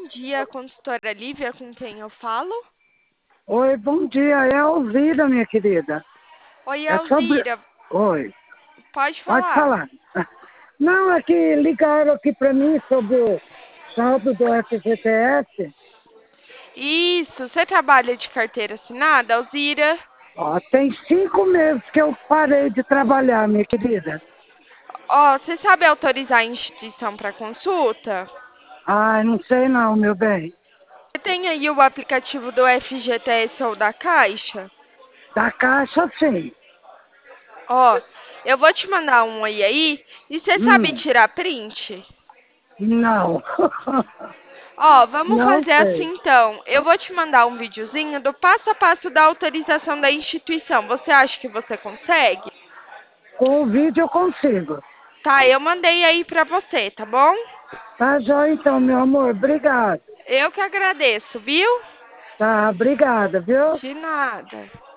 dia, consultora Lívia, com quem eu falo? Oi, bom dia. É a Alzira, minha querida. Oi, É sobre... Alzira, Oi, pode pode falar. falar. Não, é que ligaram aqui para mim sobre o saldo do FGTS. Isso, você trabalha de carteira assinada, Alzira? Ó, tem 5 meses que eu parei de trabalhar, minha querida. Ó, você sabe autorizar a instituição para consulta? Ai, não sei não, meu bem. Você tem aí o aplicativo do FGTS ou da Caixa? Da Caixa, sim. Ó, eu vou te mandar um oi aí e você sabe Hum, tirar print? não. Ó, vamos Não fazer assim sei. então. Eu vou te mandar um videozinho do passo a passo da autorização da instituição. Você acha que você consegue? Com o vídeo eu consigo. Tá, eu mandei aí pra você, tá bom? Tá joia então, meu amor. Obrigado. Eu que agradeço, viu? Tá, obrigada, viu? De nada.